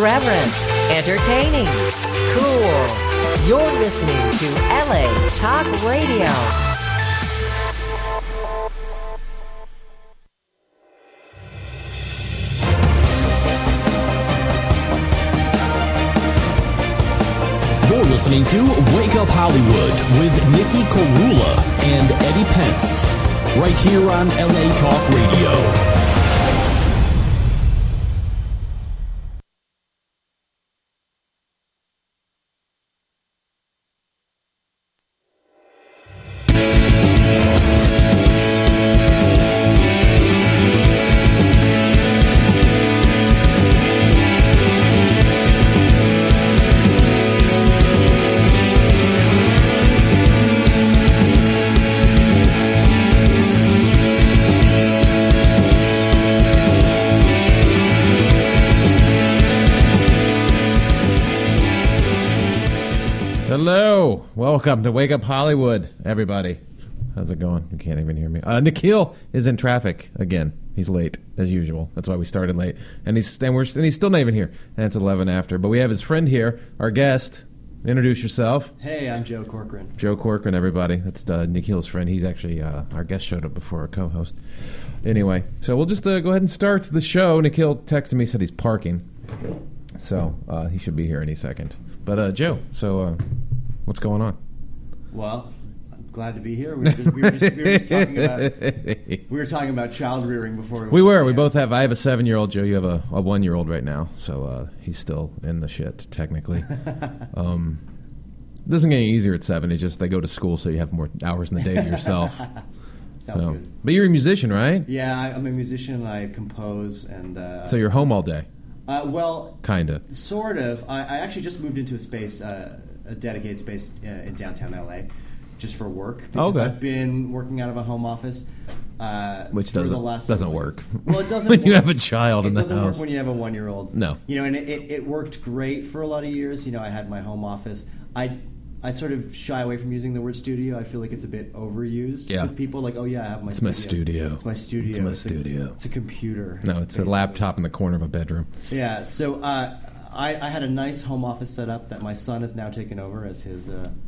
Irreverent, entertaining, cool. You're listening to LA Talk Radio. You're listening to Wake Up Hollywood with Nikki Korula and Eddie Pence, right here on LA Talk Radio. Hello, welcome to Wake Up Hollywood, everybody. How's it going? You can't even hear me. Nikhil is in traffic again. He's late as usual. That's why we started late, and he's still not even here. And it's 11 after. But we have his friend here, our guest. Introduce yourself. Hey, I'm Joe Corcoran. Joe Corcoran, everybody. That's Nikhil's friend. He's actually our guest showed up before our co-host. Anyway, so we'll just go ahead and start the show. Nikhil texted me, said he's parking, so he should be here any second. But Joe, so what's going on? Well, I'm glad to be here. We were talking about child rearing before. We were. We both have. I have a 7-year-old. Joe, you have a 1-year-old right now. So he's still in the shit technically. It doesn't get any easier at 7. It's just they go to school, so you have more hours in the day to yourself. Sounds good. But you're a musician, right? Yeah, I'm a musician. I compose and. So you're home all day. Well, kinda. Sort of. I actually just moved into a space, a dedicated space in downtown LA, just for work. Because I've been working out of a home office, which doesn't work. Well, it doesn't when work. You have a child in the house. It doesn't work when you have a 1-year-old. No. You know, and it worked great for a lot of years. You know, I had my home office. I sort of shy away from using the word studio. I feel like it's a bit overused with people. Like, oh yeah, I have my studio. My studio. It's my studio. It's my studio. It's a computer. No, it's basically a laptop in the corner of a bedroom. Yeah, so I had a nice home office set up that my son has now taken over as his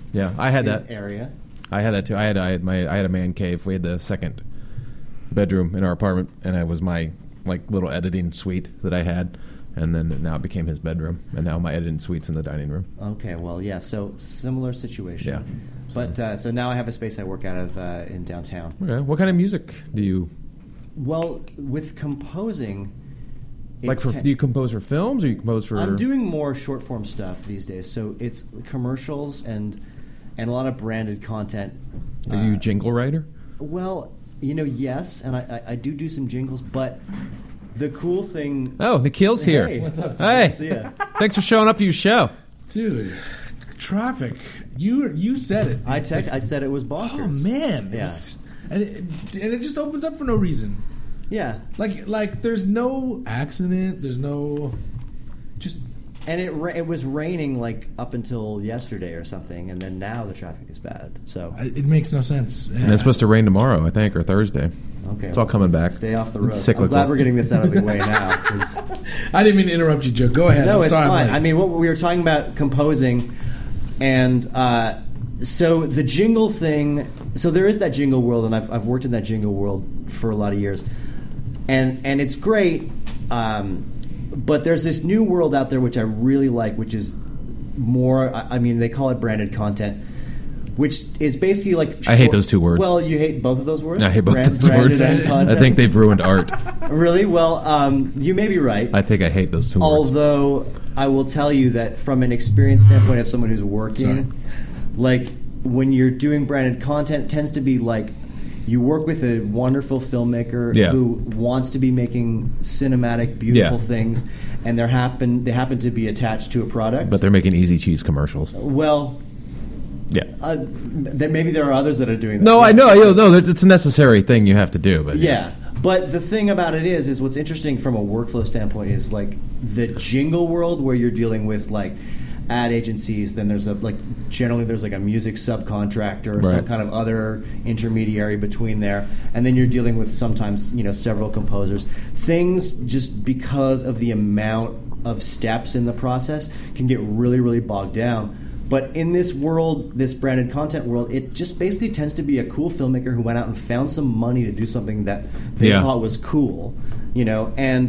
I had his that area. I had that too. I had a man cave. We had the second bedroom in our apartment, and it was my little editing suite that I had. And then now it became his bedroom, and now my editing suite's in the dining room. Okay, well, yeah, so similar situation. Yeah. But so now I have a space I work out of in downtown. Okay. What kind of music do you... Well, with composing... do you compose for films, or you compose for... I'm doing more short-form stuff these days, so it's commercials and a lot of branded content. Are you a jingle writer? Well, yes, and I do some jingles, but... The cool thing... Oh, Nikhil's here. Hey, what's up? Hey, thanks for showing up to your show. Dude, traffic. You said it. I said it was bonkers. Oh, man. Yeah. And it just opens up for no reason. Yeah. Like there's no accident. There's no... Just... And it was raining up until yesterday or something, and then now the traffic is bad. So it makes no sense. And it's supposed to rain tomorrow, I think, or Thursday. Okay, it's all coming back. Stay off the road. It's cyclical. I'm glad we're getting this out of the way now. I didn't mean to interrupt you, Joe. Go ahead. No, it's fine. I mean, what we were talking about composing, and so the jingle thing. So there is that jingle world, and I've worked in that jingle world for a lot of years, and it's great. But there's this new world out there which I really like, which is more. I mean, they call it branded content. Which is basically like... I hate those two words. Well, you hate both of those words? I hate both those words. I think they've ruined art. Really? Well, you may be right. I think I hate those two words. Although, I will tell you that from an experience standpoint of someone who's working, when you're doing branded content, it tends to be you work with a wonderful filmmaker who wants to be making cinematic, beautiful things, and they happen to be attached to a product. But they're making Easy Cheese commercials. Well... Yeah, maybe there are others that are doing that. No, I know. No, it's a necessary thing you have to do. But but the thing about it is what's interesting from a workflow standpoint is the jingle world where you're dealing with ad agencies. Then there's generally there's a music subcontractor or some kind of other intermediary between there, and then you're dealing with sometimes several composers. Things just because of the amount of steps in the process can get really, really bogged down. But in this world, this branded content world, it just basically tends to be a cool filmmaker who went out and found some money to do something that they thought was cool, and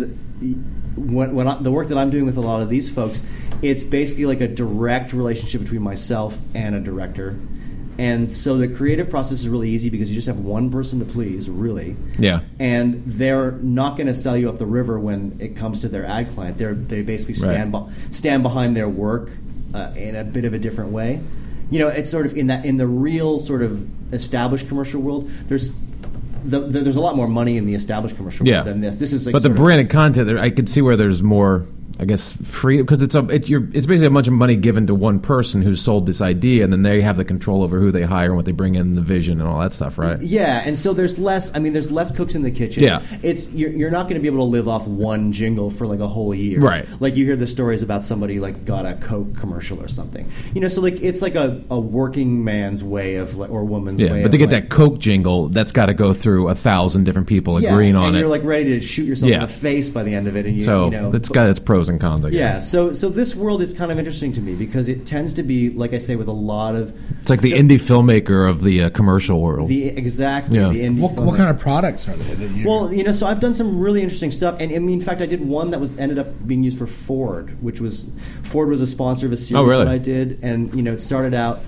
the work that I'm doing with a lot of these folks, it's basically like a direct relationship between myself and a director. And so the creative process is really easy because you just have one person to please, really. Yeah. And they're not going to sell you up the river when it comes to their ad client. They basically stand behind their work in a bit of a different way. It's sort of in the real sort of established commercial world. There's a lot more money in the established commercial world than this. This is like, but the branded content, I could see where there's more, I guess, free, because it's basically a bunch of money given to one person who's sold this idea, and then they have the control over who they hire and what they bring in, the vision and all that stuff, right? Yeah, and so there's less cooks in the kitchen. Yeah. You're not going to be able to live off one jingle for like a whole year. Right. Like you hear the stories about somebody like got a Coke commercial or something. So like it's like a working man's way of, or woman's way. Yeah, but to get that Coke jingle, that's got to go through 1,000 different people agreeing on it. And you're like ready to shoot yourself in the face by the end of it. And it's got its pros and cons, I guess. Yeah, so this world is kind of interesting to me because it tends to be, like I say, with a lot of... It's like the indie filmmaker of the commercial world. Exactly. Yeah. The indie what kind of products are they that you... Well, so I've done some really interesting stuff. And in fact, I did one that ended up being used for Ford, Ford was a sponsor of a series that I did. And, it started out...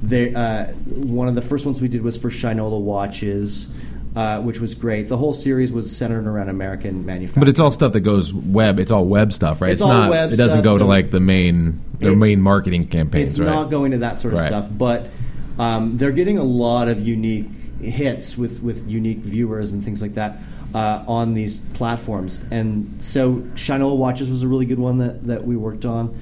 one of the first ones we did was for Shinola watches... which was great. The whole series was centered around American manufacturing. But it's all stuff that goes web. It's all web stuff, right? It's all not. Web it doesn't stuff, go to like their main marketing campaigns. It's right? not going to that sort of stuff. But they're getting a lot of unique hits with unique viewers and things like that on these platforms. And so Shinola watches was a really good one that we worked on.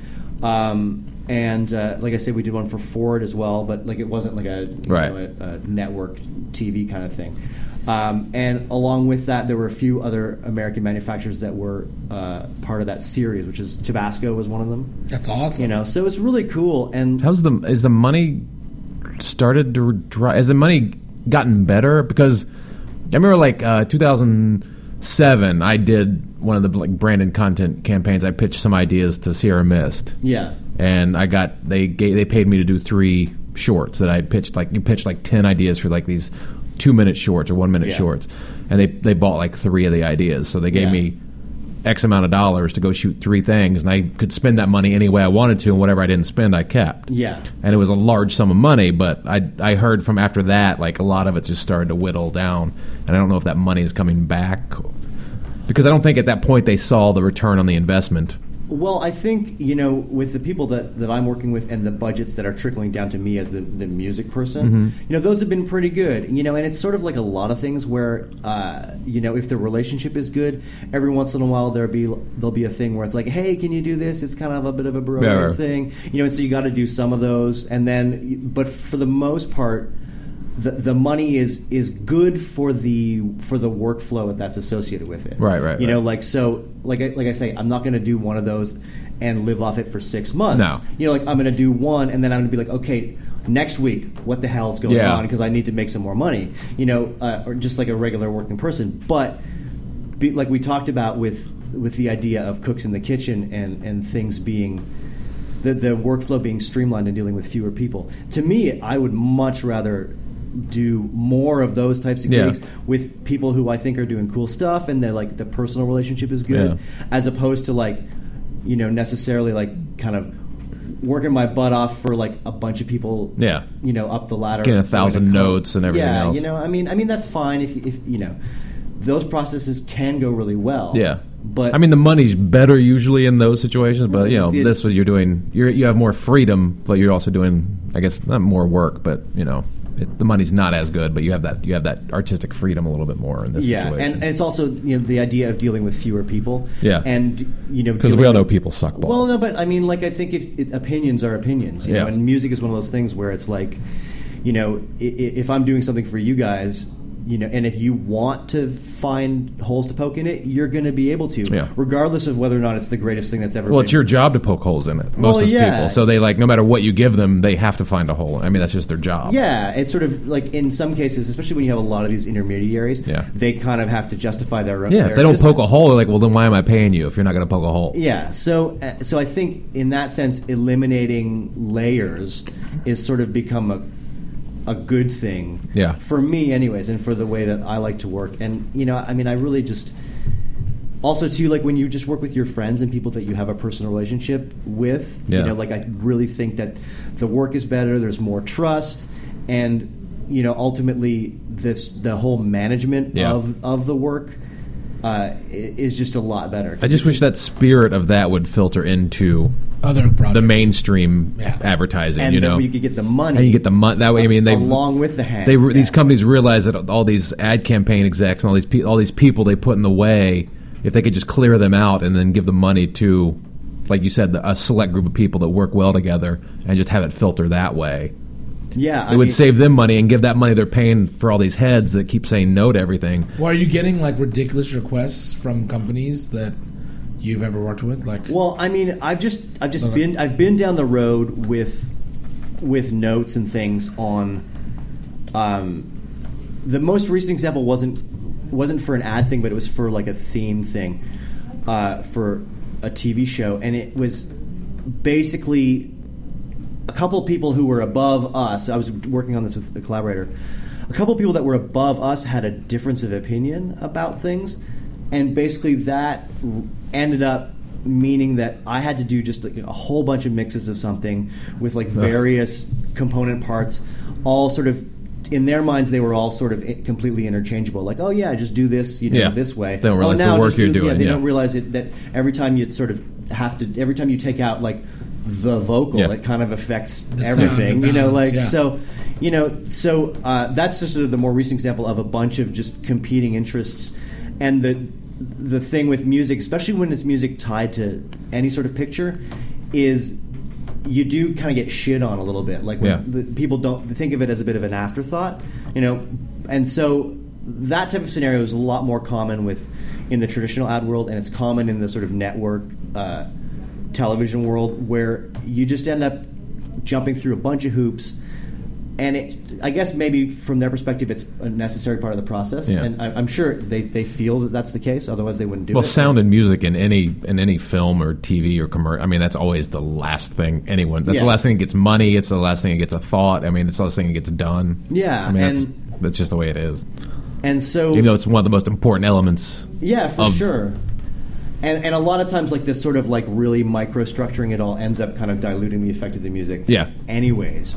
And like I said, we did one for Ford as well, but like it wasn't like a network TV kind of thing. And along with that, there were a few other American manufacturers that were part of that series, which is Tabasco was one of them. That's awesome. So it's really cool. And is the money started to dry? Has the money gotten better? Because I remember like 2007, I did one of the like branded content campaigns. I pitched some ideas to Sierra Mist. Yeah. And they paid me to do 3 shorts that I pitched. Like you pitched like 10 ideas for like these 2-minute shorts or 1-minute shorts, and they bought like 3 of the ideas. So they gave me X amount of dollars to go shoot 3 things, and I could spend that money any way I wanted to, and whatever I didn't spend, I kept. Yeah. And it was a large sum of money, but I heard from after that, like a lot of it just started to whittle down, and I don't know if that money is coming back, because I don't think at that point they saw the return on the investment. Well, I think, with the people that I'm working with and the budgets that are trickling down to me as the music person, those have been pretty good. And it's sort of like a lot of things where, if the relationship is good, every once in a while there'll be a thing where it's like, hey, can you do this? It's kind of a bit of a bro thing. And so you got to do some of those. And then, but for the most part, the money is good for the workflow that's associated with it. Right. Like I say, I'm not going to do one of those and live off it for 6 months. No. I'm going to do one and then I'm going to be like, okay, next week, what the hell's going on? Because I need to make some more money. Or just like a regular working person. But like we talked about with the idea of cooks in the kitchen and things being the workflow being streamlined and dealing with fewer people. To me, I would much rather do more of those types of gigs with people who I think are doing cool stuff and they're like the personal relationship is good, as opposed to like necessarily like kind of working my butt off for like a bunch of people up the ladder, getting 1,000 notes and everything else. I mean that's fine if those processes can go really well. But I mean the money's better usually in those situations, but this what you're doing, you have more freedom, but you're also doing, I guess, not more work, but the money's not as good, but you have that artistic freedom a little bit more in this situation. And it's also the idea of dealing with fewer people. And because we all know people suck balls. Well, no, but I mean, like I think if opinions are opinions, you know, and music is one of those things where it's like, if I'm doing something for you guys, and if you want to find holes to poke in it, you're going to be able to, Yeah. regardless of whether or not it's the greatest thing that's ever Well, been. it's your job to poke holes in it. Most Well, of those yeah. people. So they no matter what you give them, they have to find a hole. I mean, that's just their job. Yeah, it's sort of like in some cases, especially when you have a lot of these intermediaries, Yeah. they kind of have to justify their Yeah, their if they don't poke a existence. hole, they're like, well, then why am I paying you if you're not going to poke a hole? Yeah, so I think in that sense, eliminating layers is sort of become a good thing. Yeah. For me, anyways, and for the way that I like to work. And I mean, I really just also too, like when you just work with your friends and people that you have a personal relationship with. Yeah. Like I really think that the work is better. There's more trust, and ultimately the whole management Yeah. of the work. Is just a lot better. I just wish that spirit of that would filter into Other projects. the mainstream Yeah. advertising. and then you could get the money. and you get the money that way. I mean, along with the hand. these companies realize that all these ad campaign execs and all these people they put in the way, if they could just clear them out and then give the money to, like you said, a select group of people that work well together, and just have it filter that way. Yeah, It would save them money and give that money they're paying for all these heads that keep saying no to everything. Well, are you getting like ridiculous requests from companies that you've ever worked with? Like, Well, I mean, I've been down the road with notes and things on. The most recent example wasn't for an ad thing, but it was for like a theme thing for a TV show, and it was basically a couple of people who were above us. I was working on this with a collaborator. A couple of people that were above us had a difference of opinion about things, and basically that ended up meaning that I had to do just like a whole bunch of mixes of something with like various component parts, all sort of in their minds they were all sort of completely interchangeable. Like, oh yeah, just do this, Yeah. this way. They don't realize now the work just do- you're doing, Yeah, they yeah. don't realize that every time you sort of have to, every time you take out like the vocal, Yeah. it kind of affects The sound, everything. the balance, yeah. So that's just sort of the more recent example of a bunch of just competing interests, and the thing with music, especially when it's music tied to any sort of picture, is you do kind of get shit on a little bit. Like when Yeah. the people don't think of it as a bit of an afterthought, and so that type of scenario is a lot more common in the traditional ad world, and it's common in the sort of network television world, where you just end up jumping through a bunch of hoops. And I guess maybe from their perspective, it's a necessary part of the process, Yeah. and I'm sure they feel that that's the case. Otherwise, they wouldn't do it. Well, sound and music in any film or TV or commercial. I mean, that's always the last thing anyone. That's Yeah. the last thing that gets money. It's the last thing that gets a thought. I mean, it's the last thing that gets done. Yeah, I mean, and- that's just the way it is. And so, Even though it's one of the most important elements. yeah, for of- sure. And a lot of times, like this sort of like really micro-structuring it all ends up kind of diluting the effect of the music. Yeah. Anyways,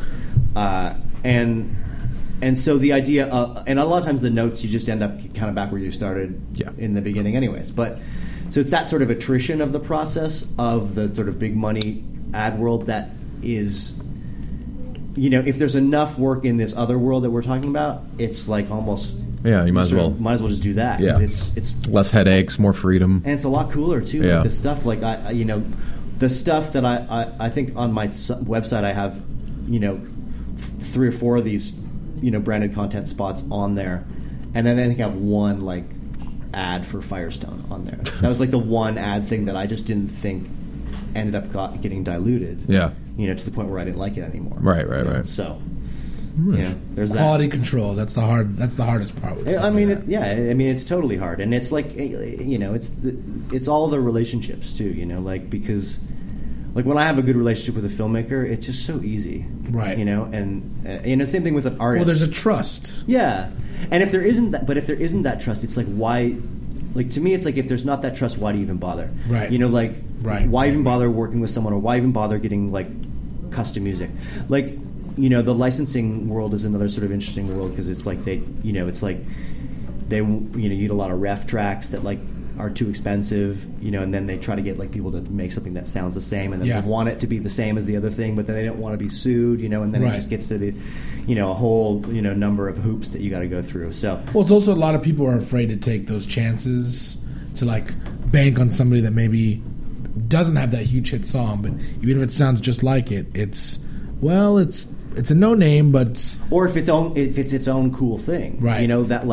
and so the idea, and a lot of times the notes you just end up kind of back where you started Yeah. in the beginning, anyways. But so it's that sort of attrition of the process of the sort of big money ad world that is, if there's enough work in this other world that we're talking about, it's like almost. Yeah, you might as sort of- well. might as well just do that. 'Cause Yeah. it's Less headaches, more freedom. and it's a lot cooler too. Yeah. Like the stuff, like the stuff that I think on my website I have, 3 or 4 of these, branded content spots on there, and then I think I have one like ad for Firestone on there. That was like the one ad thing that I just didn't think ended up getting diluted. Yeah. To the point where I didn't like it anymore. Right. So, there's that. quality control. That's the hardest part. With I something mean, like that. it's totally hard, and it's like, it's all the relationships too, because, like when I have a good relationship with a filmmaker, it's just so easy, Right. and same thing with an artist. Well, there's a trust. yeah, and if there isn't that trust, it's like why. Like to me, it's like if there's not that trust, why do you even bother? Right. Right. Why even bother working with someone, or why even bother getting like custom music? Like, the licensing world is another sort of interesting world, because it's like they you get a lot of ref tracks that like are too expensive, and then they try to get like people to make something that sounds the same, and then Yeah. they want it to be the same as the other thing, but then they don't want to be sued, and then Right. it just gets to the a whole number of hoops that you got to go through. So Well, it's also a lot of people are afraid to take those chances to like bank on somebody that maybe doesn't have that huge hit song, but even if it sounds just like it, it's it's a no name, but or if it's its own cool thing, right? That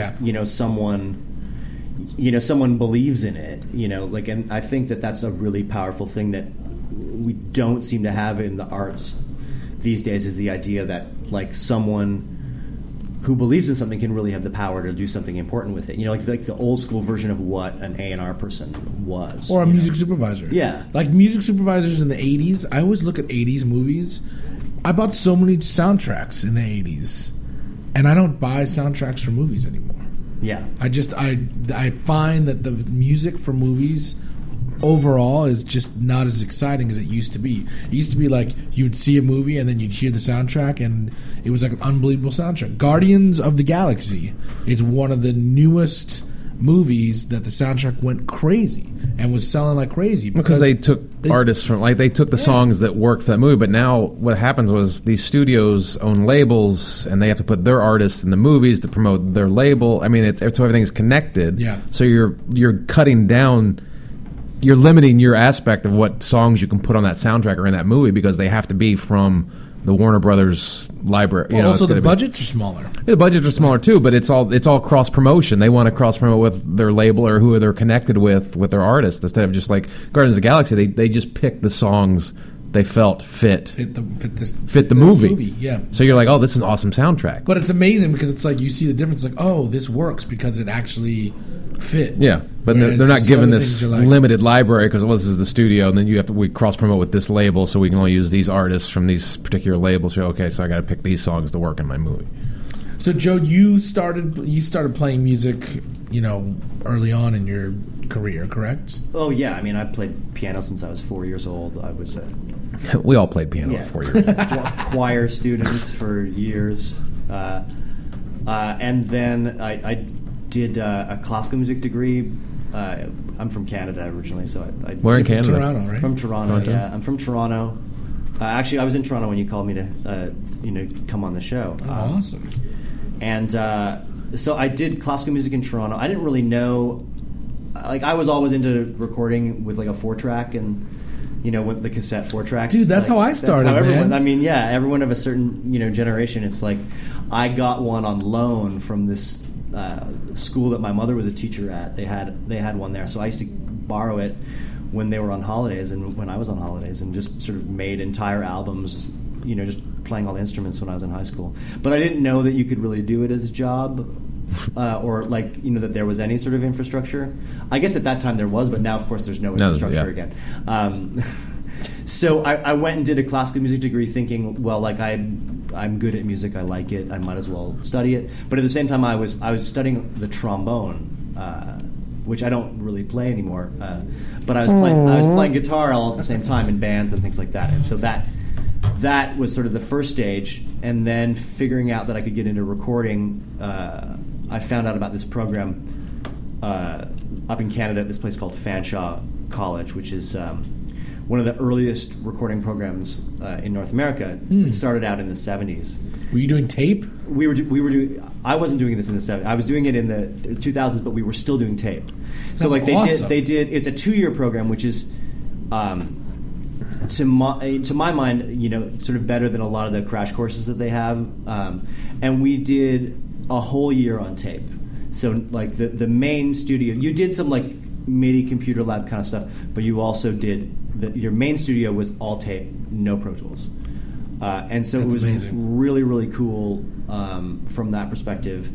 someone believes in it, and I think that's a really powerful thing that we don't seem to have in the arts these days, is the idea that someone who believes in something can really have the power to do something important with it. Like the old school version of what an A&R person was. Or a music supervisor. Yeah. Like music supervisors in the 80s. I always look at 80s movies. I bought so many soundtracks in the 80s. And I don't buy soundtracks for movies anymore. Yeah. I find that the music for movies overall is just not as exciting as it used to be. It used to be like you would see a movie and then you'd hear the soundtrack and it was like an unbelievable soundtrack. Guardians of the Galaxy is one of the newest movies that the soundtrack went crazy and was selling like crazy because they took artists from they took the songs that worked for that movie. But now what happens was these studios own labels and they have to put their artists in the movies to promote their label. I mean, so everything's connected. Yeah. So you're cutting down. You're limiting your aspect of what songs you can put on that soundtrack or in that movie because they have to be from the Warner Brothers library. Also, the budgets are smaller. Yeah, the budgets are smaller too, but it's all cross promotion. They want to cross promote with their label or who they're connected with their artists instead of just like Guardians of the Galaxy. They just pick the songs they felt fit the movie. Yeah. So you're like, oh, this is an awesome soundtrack. But it's amazing because it's like you see the difference. Like, oh, this works because it actually fit. Yeah, but they're not given this limited library because this is the studio, and then we cross promote with this label, so we can only use these artists from these particular labels. So okay, so I got to pick these songs to work in my movie. So Joe, you started playing music, early on in your career, correct? Oh yeah, I mean I played piano since I was 4 years old. I was we all played piano at 4 years. Choir students for years, and then I did a classical music degree. I'm from Canada originally, so I Where in Canada? Toronto, right? From Toronto, yeah. I'm from Toronto. Actually, I was in Toronto when you called me to come on the show. Oh, awesome. And so I did classical music in Toronto. I didn't really know, I was always into recording with a 4-track and with the cassette 4-tracks. Dude, that's how I started. That's how everyone. Man. I mean, yeah, everyone of a certain generation. It's like I got one on loan from this school that my mother was a teacher at. They had one there, so I used to borrow it when they were on holidays and when I was on holidays, and just sort of made entire albums. Just playing all the instruments when I was in high school. But I didn't know that you could really do it as a job, or that there was any sort of infrastructure. I guess at that time there was, but now of course there's no infrastructure again. So I went and did a classical music degree thinking, well, I'm good at music, I like it, I might as well study it. But at the same time I was studying the trombone, which I don't really play anymore. But I was playing guitar all at the same time in bands and things like that. And so that was sort of the first stage, and then figuring out that I could get into recording, I found out about this program up in Canada at this place called Fanshawe College, which is one of the earliest recording programs in North America. It started out in the 70s. Were you doing tape? We were doing. I wasn't doing this in the 70s. I was doing it in the 2000s, but we were still doing tape. So That's awesome. they did. It's a 2-year program, which is. To my mind, sort of better than a lot of the crash courses that they have, and we did a whole year on tape. So the main studio, you did some MIDI computer lab kind of stuff, but you also did your main studio was all tape, no Pro Tools, and so That's it was amazing. really really cool from that perspective.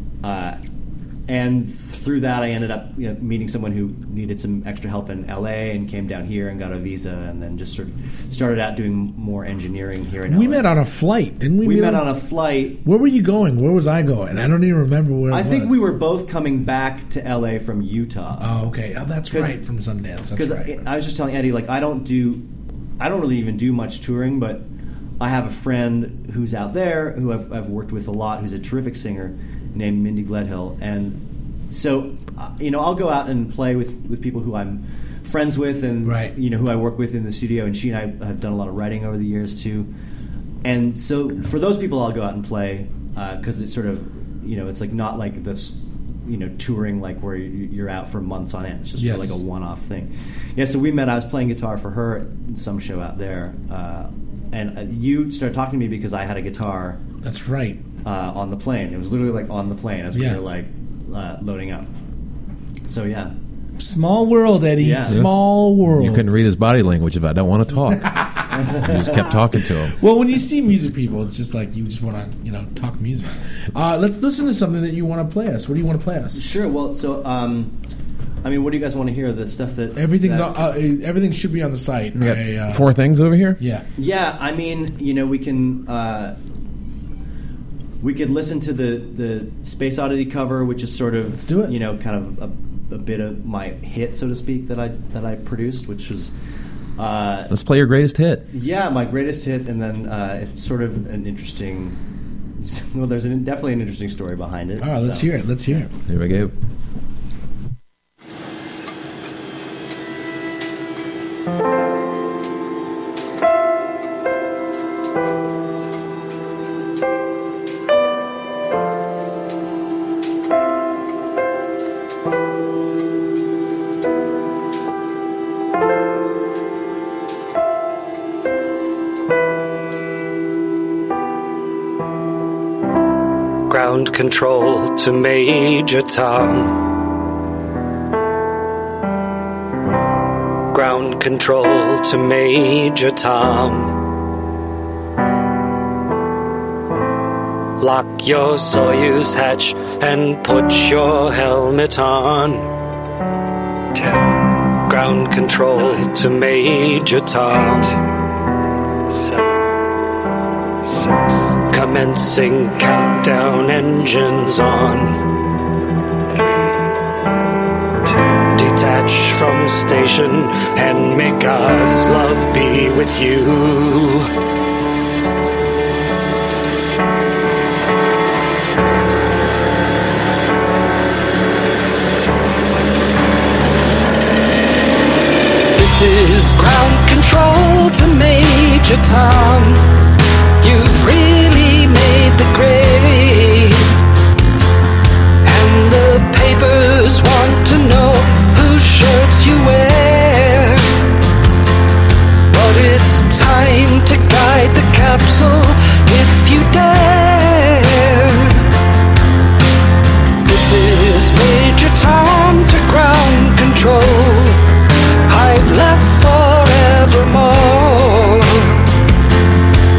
And through that, I ended up meeting someone who needed some extra help in LA and came down here and got a visa, and then just sort of started out doing more engineering here in LA. We met on a flight, didn't we? We met on a flight. Where were you going? Where was I going? I don't even remember where I think we were both coming back to LA from Utah. Oh, okay. Oh, that's right, from Sundance. Because right. I was just telling Eddie, I don't really even do much touring, but I have a friend who's out there who I've worked with a lot, who's a terrific singer, named Mindy Gledhill, and so I'll go out and play with people who I'm friends with, and right. Who I work with in the studio, and she and I have done a lot of writing over the years too. And so for those people, I'll go out and play because it's sort of it's not like this touring where you're out for months on end. It's just for a one-off thing. Yeah. So we met. I was playing guitar for her at some show out there. and you started talking to me because I had a guitar That's right. on the plane. It was literally like on the plane as we Yeah. were like loading up. So yeah. Small world, Eddie. Yeah. Small world. You couldn't read his body language if I don't want to talk. You just kept talking to him. Well, when you see music people, it's just like you just want to, talk music. Let's listen to something that you want to play us. What do you want to play us? Sure. Well, so what do you guys want to hear? The stuff that Everything should be on the site. We got 4 things over here. Yeah. Yeah, I mean, we could listen to the Space Oddity cover, which is sort of, Let's do it. Kind of a bit of my hit, so to speak, that I produced, which was Let's play your greatest hit. yeah, my greatest hit, and then it's sort of an interesting. Well, there's definitely an interesting story behind it. All right, let's hear it. Let's hear it. Here we go. Ground control to Major Tom. Ground control to Major Tom. Lock your Soyuz hatch and put your helmet on. Ground control to Major Tom. Commencing countdown, engines on. Detach from station and may God's love be with you. This is ground control to Major Tom. You've really made the grade, and the papers want to know whose shirts you wear. But it's time to guide the capsule if you dare. This is Major Tom to ground control. I've left forevermore.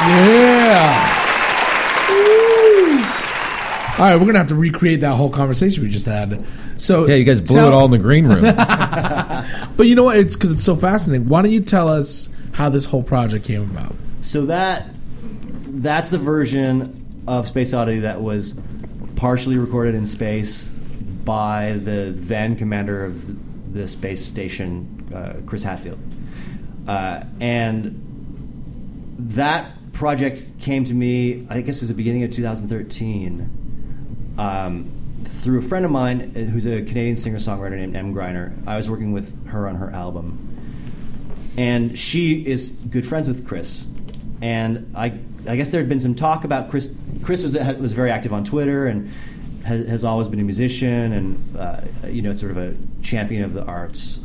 Yeah. Woo. All right, we're gonna have to recreate that whole conversation we just had. So Yeah, you guys blew it all in the green room. But you know what? It's because it's so fascinating. Why don't you tell us how this whole project came about? So that's the version of Space Oddity that was partially recorded in space by the then commander of the space station, Chris Hadfield. And that project came to me, I guess it was the beginning of 2013, through a friend of mine who's a Canadian singer-songwriter named Em Greiner. I was working with her on her album. And she is good friends with Chris. And I guess there had been some talk about Chris. Chris was very active on Twitter and has always been a musician and sort of a champion of the arts.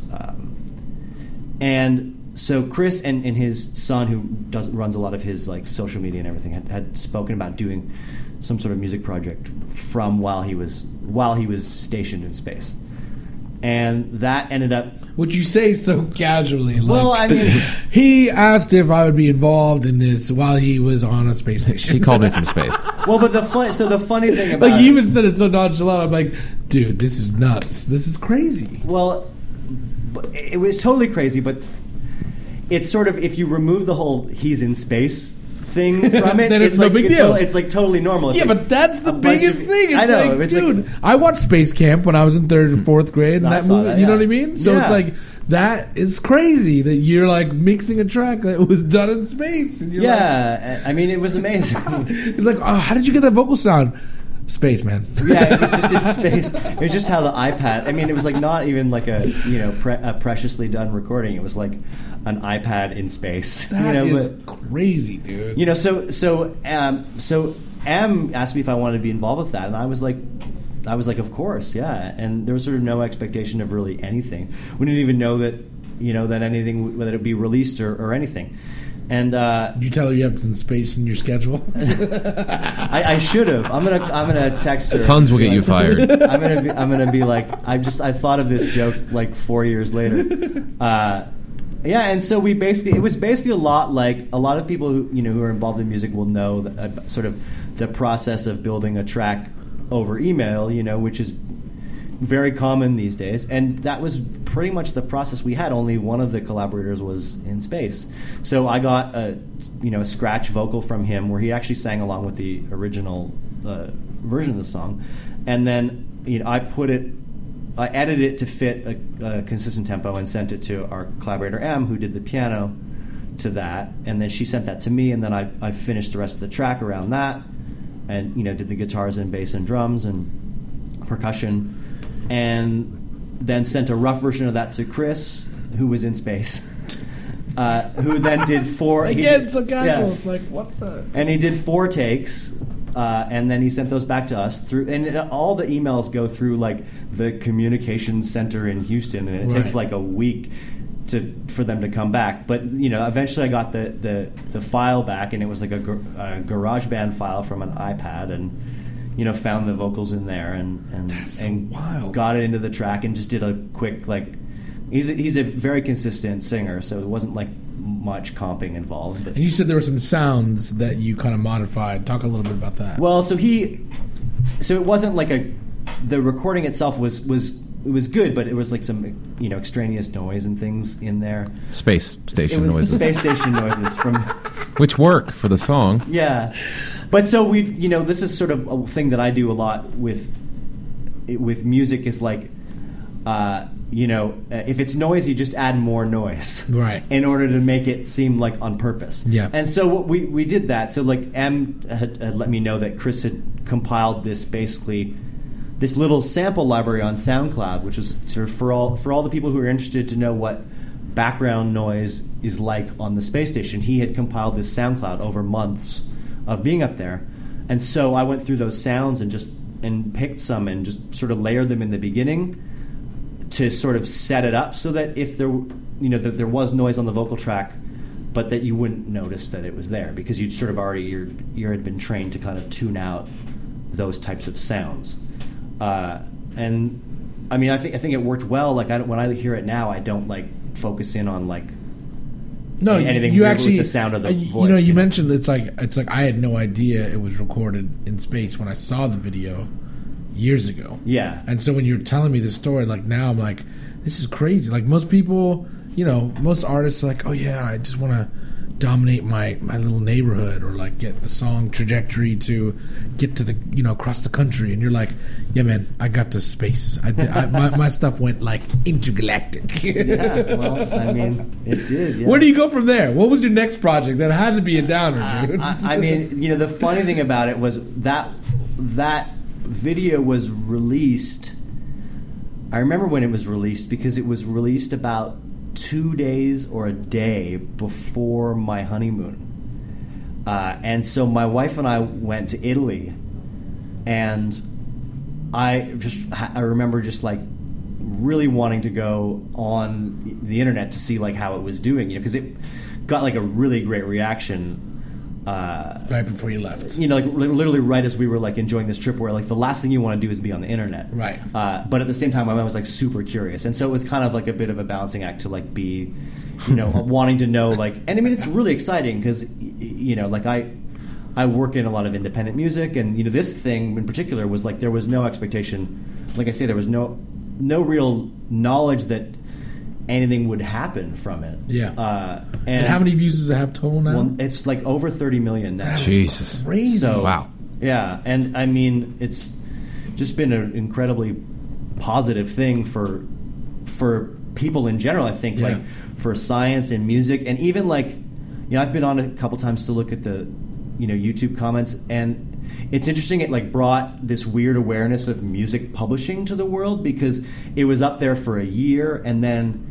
And so Chris and his son, who runs a lot of his like social media and everything, had spoken about doing some sort of music project from while he was stationed in space. And that ended up. Would you say so casually? Like, Well, I mean, he asked if I would be involved in this while he was on a space station. He called me from space. well, but the funny thing about Like, he even said it so nonchalant. I'm like, dude, this is nuts. This is crazy. Well, it was totally crazy, but it's sort of, if you remove the whole he's in space thing from it, Then it's no like big deal. It's like totally normal. It's Yeah, like but that's the a bunch biggest of- thing. It's I know. like, It's dude, like, I watched Space Camp when I was in 3rd and 4th grade, and I that saw movie, that, you know yeah. what I mean? So Yeah. it's like, that is crazy that you're like mixing a track that was done in space. And you're yeah, I mean, it was amazing. like, it's like, oh, how did you get that vocal sound? Space, man. Yeah, it was just in space. It was just how the iPad. I mean, it was like not even like a a preciously done recording. It was like an iPad in space. That you know, is but, crazy, dude. you know, so Em asked me if I wanted to be involved with that, and I was like, of course, yeah. And there was sort of no expectation of really anything. We didn't even know that, that anything, whether it would be released or anything. And Did you tell her you have some space in your schedule? I should have. I'm gonna text her. Puns will get you fired. I'm gonna be like, I thought of this joke like 4 years later. Yeah, and so it was basically a lot like a lot of people who are involved in music will know that, sort of the process of building a track over email, which is very common these days, and that was pretty much the process we had. Only one of the collaborators was in space, so I got a scratch vocal from him where he actually sang along with the original version of the song, and then I edited it to fit a consistent tempo and sent it to our collaborator Em, who did the piano to that, and then she sent that to me, and then I finished the rest of the track around that, and did the guitars and bass and drums and percussion. And then sent a rough version of that to Chris, who was in space, who then did 4... Again, so casual. Yeah. It's like, what the... And he did 4 takes, and then he sent those back to us. And all the emails go through, like, the communications center in Houston, and it takes, like, a week for them to come back. But, eventually I got the file back, and it was, like, a GarageBand file from an iPad, and... found the vocals in there and wild. Got it into the track and just did a quick he's a very consistent singer, so it wasn't like much comping involved. But, And you said there were some sounds that you kind of modified. Talk a little bit about that. well, so it wasn't like the recording itself was good, but it was like some extraneous noise and things in there. Space station It was noises. space station noises from. Which work for the song. Yeah, but so this is sort of a thing that I do a lot with music is like, if it's noisy, just add more noise, Right. in order to make it seem like on purpose. Yeah. And so what we did that. So like Em had let me know that Chris had compiled this little sample library on SoundCloud, which is sort of for all the people who are interested to know what background noise is like on the space station. He had compiled this SoundCloud over months of being up there, and so I went through those sounds and picked some and just sort of layered them in the beginning to sort of set it up so that if that there was noise on the vocal track, but that you wouldn't notice that it was there because you'd sort of already your ear had been trained to kind of tune out those types of sounds. And I mean, I think it worked well. Like when I hear it now, I don't like focus in on like No, anything you weird actually with the sound of the you voice. know, you mentioned it's like I had no idea it was recorded in space when I saw the video years ago. Yeah. And so when you're telling me this story, like now I'm like, this is crazy. Like most people, you know, most artists are like, oh yeah, I just want to dominate my little neighborhood, or like get the song trajectory to get to the, you know, across the country. And you're like, yeah, man, I got to space. My stuff went like intergalactic. Yeah, well, I mean, it did. Yeah. Where do you go from there? What was your next project? That had to be a downer, dude. I mean, you know, the funny thing about it was that video was released. I remember when it was released because it was released about 2 days or a day before my honeymoon. And so my wife and I went to Italy, and I remember just like really wanting to go on the internet to see like how it was doing, you know, because it got like a really great reaction. Right before you left. You know, like literally right as we were like enjoying this trip, where like the last thing you want to do is be on the internet. Right. But at the same time, I was like super curious, and so it was kind of like a bit of a balancing act to like be, you know, wanting to know like, and I mean it's really exciting because, you know, like I work in a lot of independent music, and you know this thing in particular was like there was no expectation, like I say, there was no real knowledge that anything would happen from it. Yeah. And how many views does it have total now? Well, it's like over 30 million now. Jesus. Crazy. So, Wow. Yeah, and I mean, it's just been an incredibly positive thing for people in general. I think, Yeah. like for science and music, and even like, you know, I've been on a couple times to look at the, you know, YouTube comments, and it's interesting. It like brought this weird awareness of music publishing to the world because it was up there for a year, and then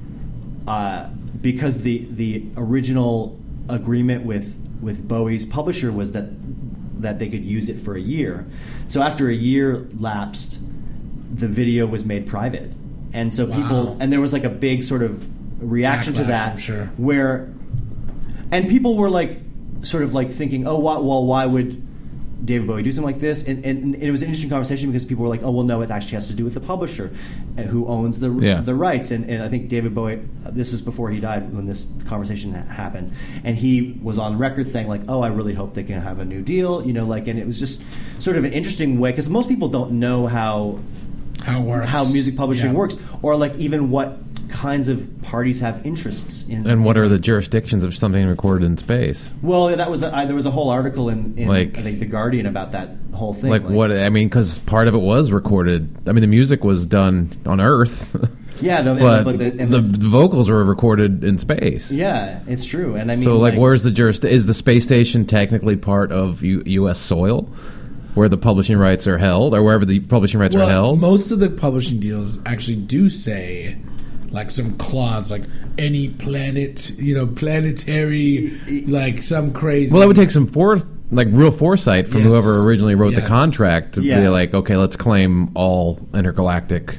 because the original agreement with Bowie's publisher was that they could use it for a year. So after a year lapsed, the video was made private, and so people, and there was like a big sort of reaction to Backlash, that, I'm sure. where, and people were like sort of like thinking, oh, why would David Bowie do something like this? And it was an interesting conversation because people were like, oh, well, no, it actually has to do with the publisher who owns the rights. And I think David Bowie, this is before he died when this conversation happened, and he was on record saying like, oh, I really hope they can have a new deal, you know, like, and it was just sort of an interesting way because most people don't know how it works. how music publishing Yeah. works, or like even what kinds of parties have interests in. And what are the jurisdictions of something recorded in space? Well, that was there was a whole article in Like- I think The Guardian about that whole thing. Like what? I mean, because part of it was recorded. I mean, the music was done on Earth, Yeah, but the vocals were recorded in space. yeah, it's true. And I mean, So, like, where's the is the space station technically part of U.S. soil, where the publishing rights are held, or wherever the publishing rights are held? Most of the publishing deals actually do say, like, some clause, like any planet, you know, planetary, like some crazy. Well, that would take some real foresight from Yes. whoever originally wrote the Yes. contract to be Yeah. like, okay, let's claim all intergalactic.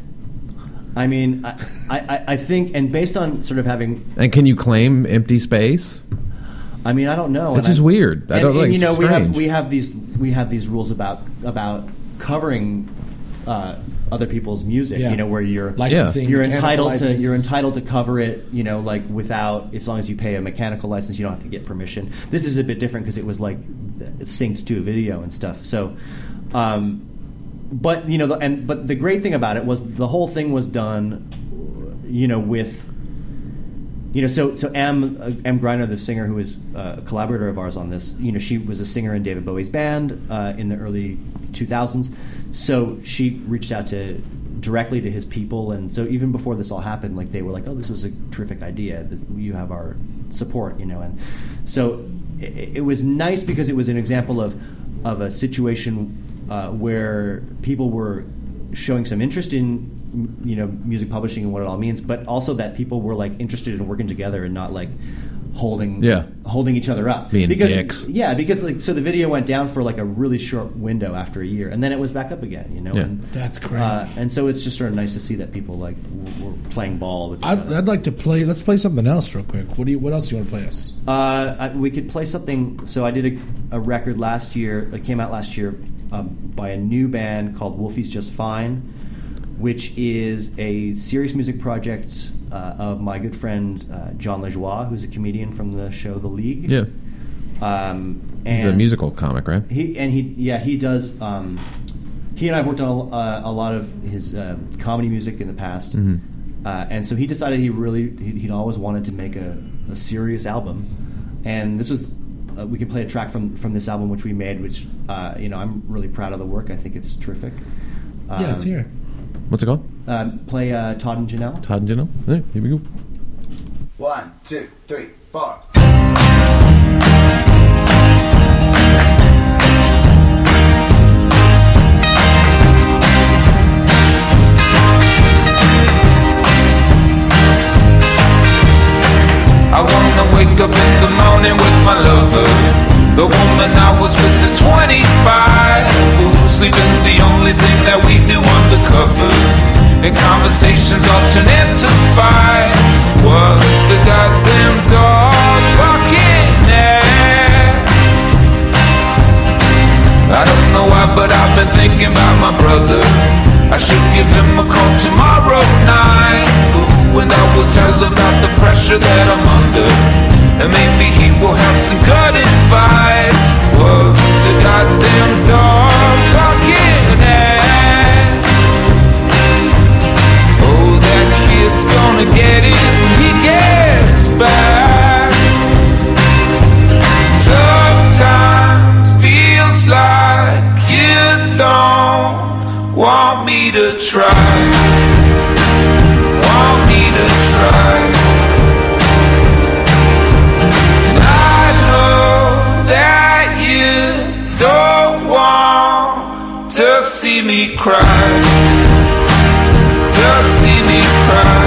I mean, I think, and based on sort of having, And can you claim empty space? I mean, I don't know. It's And just weird. I And, don't like. you know, it's we strange. have these rules about covering other people's music. Yeah. You know, where you're licensing, you're mechanical entitled to licenses. cover it, you know, like without, as long as you pay a mechanical license, you don't have to get permission. This is a bit different because it was like synced to a video and stuff. So, but you know, but the great thing about it was the whole thing was done, you know, with, you know, so M. Greiner, the singer who is a collaborator of ours on this, you know, she was a singer in David Bowie's band in the early 2000s. So she reached out directly to his people, and so even before this all happened, like they were like, "Oh, this is a terrific idea. You have our support," you know. And so it was nice because it was an example of a situation where people were showing some interest in, you know, music publishing and what it all means, but also that people were like interested in working together and not like holding each other up, Being because dicks. because like, so the video went down for like a really short window after a year, and then it was back up again, you know. Yeah. And, That's crazy. and so it's just sort of nice to see that people like were playing ball with each other. I'd like to play. Let's play something else real quick. What else do you want to play us? We could play something. So I did a record last year. It came out last year by a new band called Wolfie's Just Fine, which is a serious music project of my good friend John LeJoie, who's a comedian from the show The League. Yeah. And He's a musical comic, right? He does. He and I have worked on a lot of his comedy music in the past, and so he decided he'd always wanted to make a serious album, and this was we can play a track from this album which we made, which I'm really proud of the work. I think it's terrific. Yeah, it's here. What's it called? Play Todd and Janelle. Todd and Janelle. Hey, here we go. 1, 2, 3, 4. I wanna wake up in the morning with my lover, the woman I was with at 25. Ooh, sleeping's the only thing that we do under covers, and conversations all turn into fights. What's the goddamn dog barking at? I don't know why, but I've been thinking about my brother. I should give him a call tomorrow night. Ooh, and I will tell him about the pressure that I'm under, and maybe he will have some good advice. What's the goddamn dog barking at? Oh, that kid's gonna get it when he gets back. Sometimes feels like you don't want me to try. Want me to try. And I know that you don't want to see me cry. To see me cry.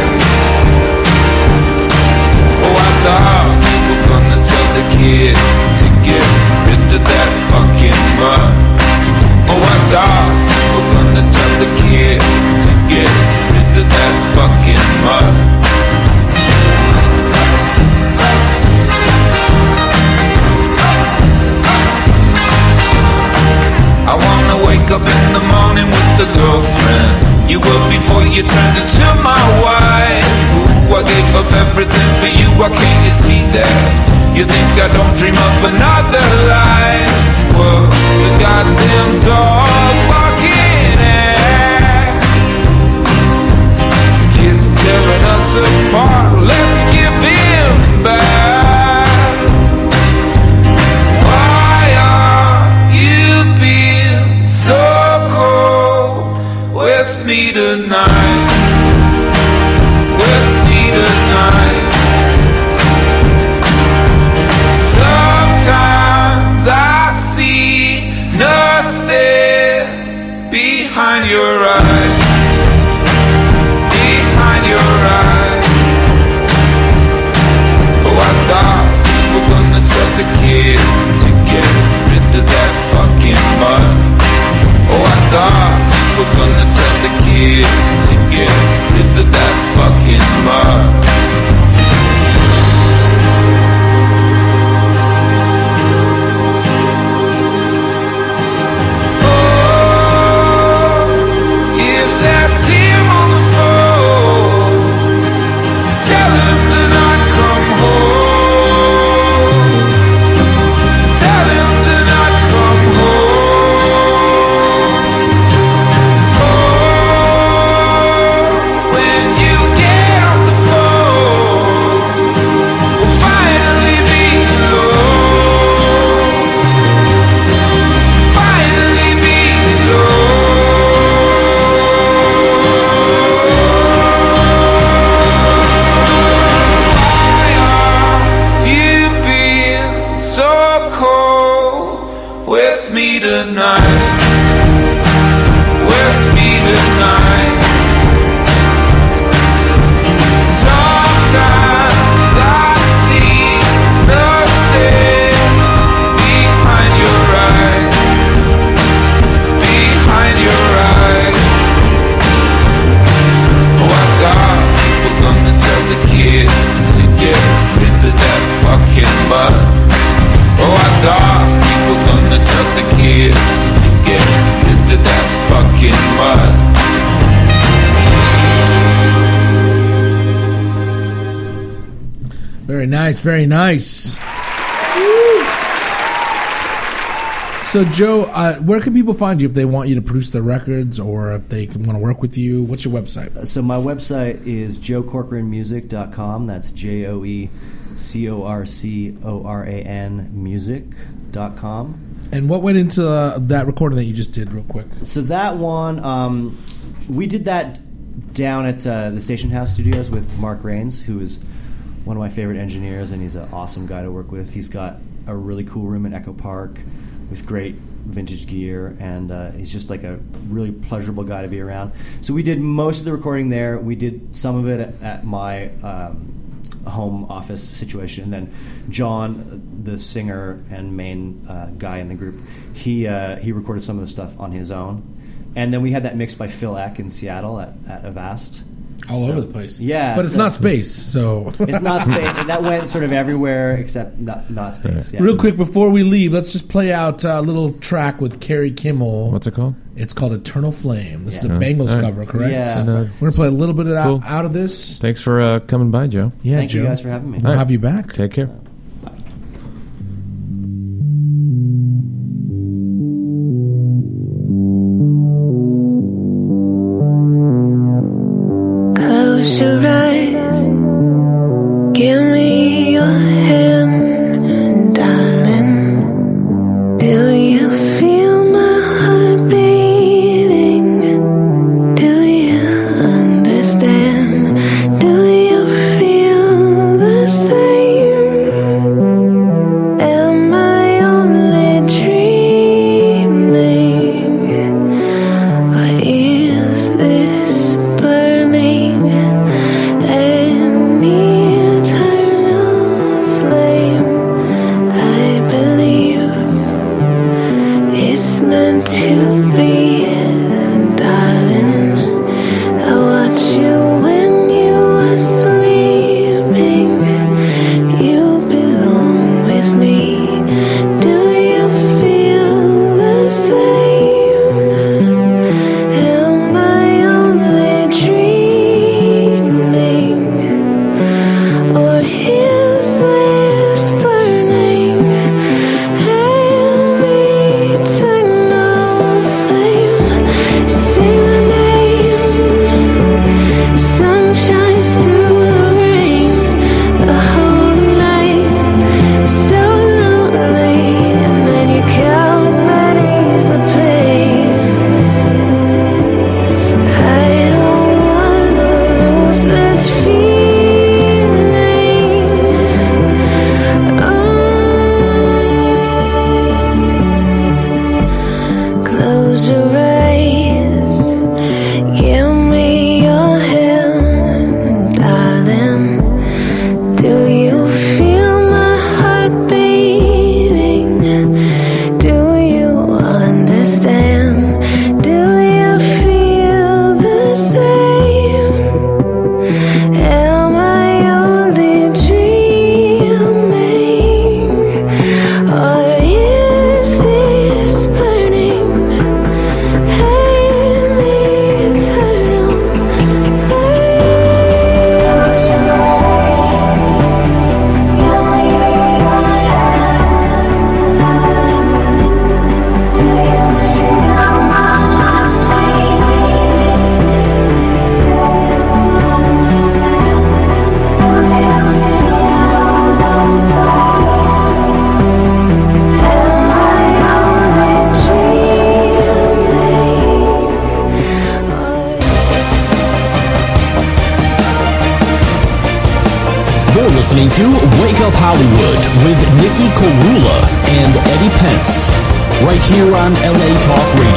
Oh, I thought you were gonna tell the kid to get rid of that fucking mud. Oh, I thought you were gonna tell the kid to get rid of that fucking mud. I wanna wake up in the morning with the girlfriend you were before you turned into my wife. Ooh, I gave up everything for you, why can't you see that? You think I don't dream up another life? What's the goddamn dog barking at? Kids tearing us apart, let's give him back. Why are you being so cold with me tonight? With me tonight. Sometimes I see nothing behind your eyes. Behind your eyes. Nice, very nice. So, Joe, where can people find you if they want you to produce their records or if they want to work with you? What's your website? So my website is joecorcoranmusic.com. That's JoeCorcoran music.com. And what went into that recording that you just did real quick? So that one, we did that down at the Station House Studios with Mark Rains, who is one of my favorite engineers, and he's an awesome guy to work with. He's got a really cool room in Echo Park with great vintage gear, and he's just like a really pleasurable guy to be around. So we did most of the recording there. We did some of it at my home office situation. And then John, the singer and main guy in the group, he recorded some of the stuff on his own. And then we had that mixed by Phil Eck in Seattle at Avast. All over the place. Yeah. But it's not space, so... It's not space. That went sort of everywhere except not space. Yeah. Real quick, before we leave, let's just play out a little track with Carrie Kimmel. What's it called? It's called Eternal Flame. This is a Bengals cover, correct? Yeah. And, we're going to play a little bit of that out of this. Thanks for coming by, Joe. Yeah, Thank Joe. you guys for having me. We'll have you back. Take care. Close your eyes, give me your hand, darling. Do you feel my heart beating? Do you understand? Do you feel the same? Am I only dreaming? Or is this burning? To be, darling, I watch you when you are sleeping. You belong with me. Do you feel the same? Am I only dreaming? Or is this burning? Listening to Wake Up Hollywood with Nikki Korula and Eddie Pence, right here on LA Talk Radio.